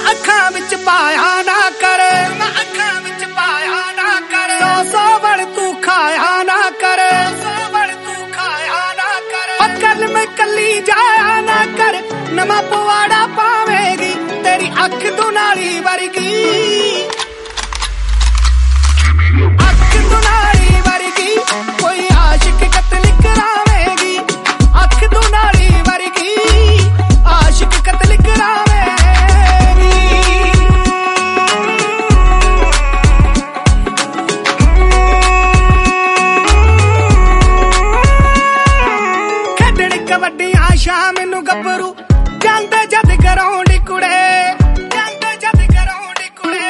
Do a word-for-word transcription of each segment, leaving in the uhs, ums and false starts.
ਅੱਖਾਂ ਵਿੱਚ ਪਾਇਆ ਨਾ ਕਰ, ਅੱਖਾਂ ਵਿੱਚ ਪਾਇਆ ਨਾ ਕਰ। ਸੌ ਸੌ ਵੜ ਤੂੰ ਖਾਇਆ ਨਾ ਕਰ, ਸੌ ਵੜ ਤੂੰ ਖਾਇਆ ਨਾ ਕਰ। ਅਕਲ ਮੈਂ ਕੱਲੀ ਜਾਇਆ ਨਾ ਕਰ, ਨਵਾਂ ਪਵਾੜਾ ਪਾਵੇਗੀ ਤੇਰੀ ਅੱਖ ਦੁਨਾਲੀ ਵਰਗੀ, ਅੱਖ ਦੁਨਾਲੀ ਵਰਗੀ। ਕੋਈ ਆਸ਼ਿਕ ਕਤਲ ਕਰਾਵੇਗੀ, ਅੱਖ ਦੁਨਾਲੀ ਵਰਗੀ, ਆਸ਼ਿਕ ਕਤਲ ਕਰਾਵੇਗੀ। ਖੇਡਣ ਕਬੱਡੀਆਂ ਸ਼ਾਮ ਨੂੰ ਗੱਭਰੂ ਜਾਂਦੇ ਜਦ ਗਰਾਉਂਡ ਕੁੜੇ, ਜਾਂਦੇ ਜਦ ਗਰਾਉਂਡ ਕੁੜੇ।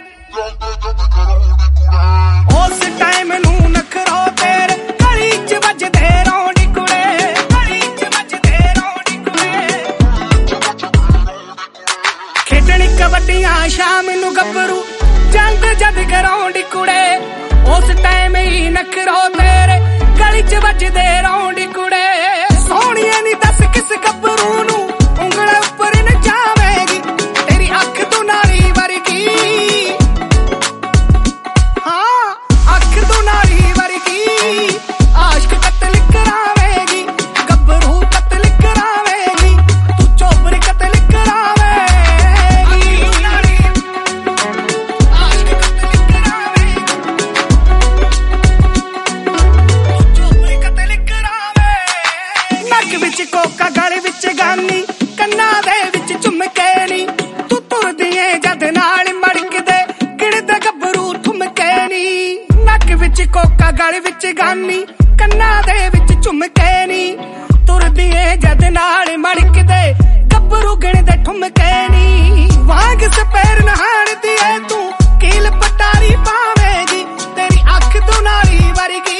ਉਸ ਟਾਈਮ ਨੂੰ ਨਖਰੋ ਤੇਰੇ ਗਲੀ ਚ ਵੱਜਦੇ ਰੌਂਡ ਕੁੜੇ, ਗਲੀ ਚ ਵੱਜਦੇ ਰੌਂਡ ਕੁੜੇ। ਖੇਡਣ ਕਬੱਡੀਆਂ ਸ਼ਾਮ ਨੂੰ ਗੱਭਰੂ ਜਾਂਦੇ ਜਦ ਗਰਾਉਂਡ ਕੁੜੇ। ਉਸ ਟਾਈਮ ਹੀ ਨਖਰੋ ਤੇਰੇ ਗਲੀ ਚ ਵੱਜਦੇ ਰੌਂਡ ਕੁੜੇ। ਸੋਹਣੀਏ ਨੀ ਦੱਸ ਕਿਸ ਗੱਭਰੂ ਨੂੰ ਉਂਗਲਾਂ ਉੱਪਰ ਨਚਾਵੇਗੀ ਤੇਰੀ ਅੱਖ ਦੁਨਾਲੀ ਵਰਗੀ, ਹਾਂ ਅੱਖ ਦੁਨਾਲੀ ਵਰਗੀ। ਆਸ਼ਕ ਕਤਲ ਕਰਾਵੇਗੀ, ਗੱਭਰੂ ਕਤਲ ਕਰਾਵੇਗੀ, ਤੂੰ ਚੋਬਰ ਕਤਲ ਕਰਾਵੇਗੀ। ਆਸ਼ਕ ਕਤਲ ਕਰਾਵੇਗੀ, ਤੂੰ ਚੋਬਰ ਕਤਲ ਕਰਾਵੇਗੀ। ਨੱਕ ਵਿੱਚ ਕੋਕਾ ਗਲ ਵਿੱਚ ਗਾਨੀ, ਕੰਨਾਂ ਦੇ ਵਿੱਚ ਝੁਮਕੇ ਨੀ, ਤੂੰ ਤੁਰਦੀ ਏ ਜਦ ਨਾਲ ਮੜਕਦੇ ਗਿਣਦੇ ਗੱਭਰੂ ਠੁਮਕੇ ਨੀ। ਨੱਕ ਵਿੱਚ ਕੋਕਾ ਗਲ ਵਿੱਚ ਗਾਨੀ, ਕੰਨਾਂ ਦੇ ਵਿੱਚ ਝੁਮਕੇ ਨੀ, ਤੁਰਦੀ ਏ ਜਦ ਨਾਲ ਮੜਕਦੇ ਗੱਭਰੂ ਗਿਣਦੇ ਠੁਮਕੇ ਨੀ। ਵਾਂਗ ਸਪੈਰ ਨਹਾਣਦੀ ਏ ਤੂੰ ਕੀਲ ਪਟਾਰੀ ਪਾਵੇਗੀ ਤੇਰੀ ਅੱਖ ਦੁਨਾਲੀ ਵਰਗੀ,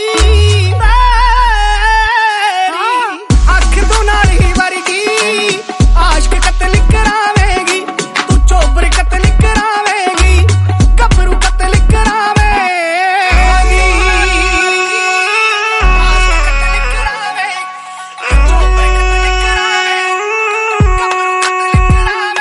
ਅੱਖ ਦੁਨਾਲੀ ਵਰਗੀ। ਆਸ਼ਕ ਕਤਲ ਕਰਾਵੇਗੀ, ਤੂੰ ਚੋਬਰ ਕਤਲ ਕਰਾਵੇਗੀ, ਗੱਭਰੂ ਕਤਲ ਕਰਾਵੇਗੀ। ਆਸ਼ਕ ਕਤਲ ਕਰਾਵੇਗੀ, ਤੂੰ ਚੋਬਰ ਕਤਲ ਕਰਾਵੇਗੀ, ਗੱਭਰੂ ਕਤਲ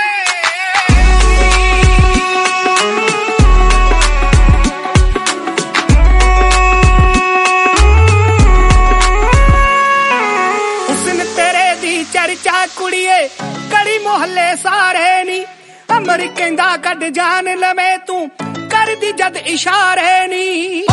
ਕਰਾਵੇਗੀ। ਹੁਸਨ ਤੇਰੇ ਦੀ ਚਰਚਾ ਕੁੜੀਏ ਗਲੀ ਮੁਹੱਲੇ ਸਾਰੇ ਨੀ, ਅਮਰ ਕਹਿੰਦਾ ਕੱਢ ਜਾਨ ਲਵੇਂ ਤੂੰ ਕਰਦੀ ਜਦ ਇਸ਼ਾਰੇ ਨੀ।